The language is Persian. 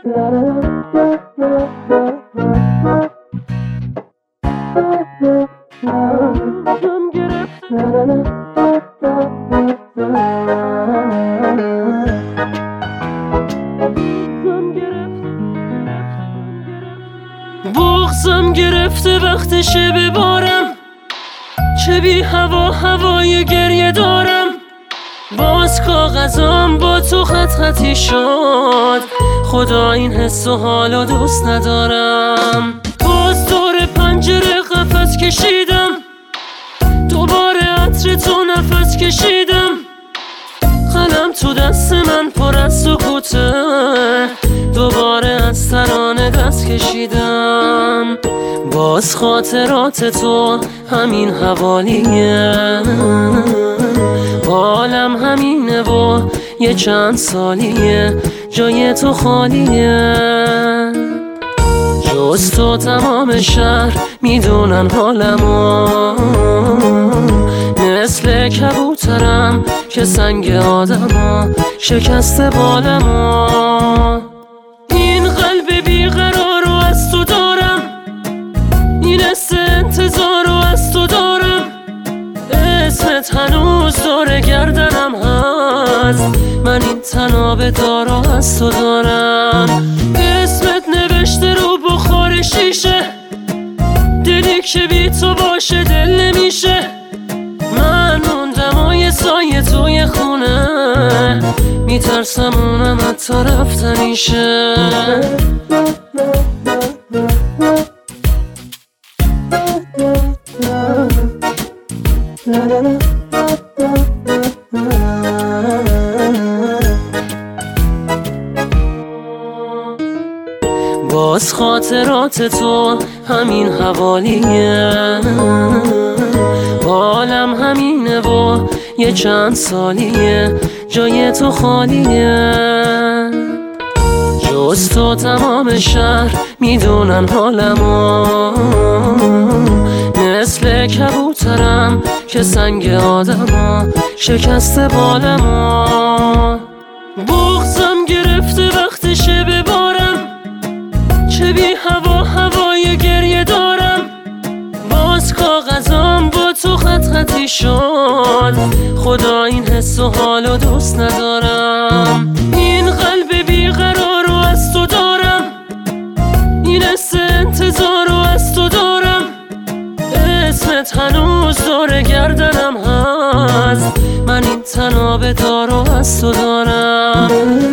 بغضم گرفته وقتشه ببارم، چه بی هوا هوای گریه دارم. باز کاغذام با تو خط خطی شد، خدا این حس و حالو دوست ندارم. باز دور پنجره قفس کشیدم، دوباره عطر تو نفس کشیدم. قلم تو دست من پر از سکوته، دوباره از ترانه دست کشیدم. باز خاطرات تو همین حوالیه، حالم همینه و یه چند سالیه جای تو خالیه. جز تو تمام شهر میدونن حالمو، مثل کبوترم که سنگ آدمو شکسته بالمو. این قلب بیقرارو از تو دارم، این حس انتظارو از تو دارم. اسمت هنوز دور گردنم هست، من این تناب دارو از تو دارم. اسمت نوشته رو بخار شیشه، دلی که بی تو باشه دل نمیشه. من موندم و یه سایه توی خونه، میترسم اونم حتی رفتنیشه. باز خاطرات تو همین حوالیه، حالم همینه و یه چند سالیه جای تو خالیه. جز تو تمام شهر میدونن حالمو، مثل کبوترم که سنگ آدمو شکسته بالمو. بغضم گرفته وقتشه ببارم، چه بی هوا هوای گریه دارم. باز کاغذام با تو خط خطی شد، خدا این حس و حالو دوست ندارم. این قلب بیقرارو از تو دارم، این حس انتظارو از تو دارم. اسمت هنوز دور گردنم هست، من این تناب دارو از تو دارم.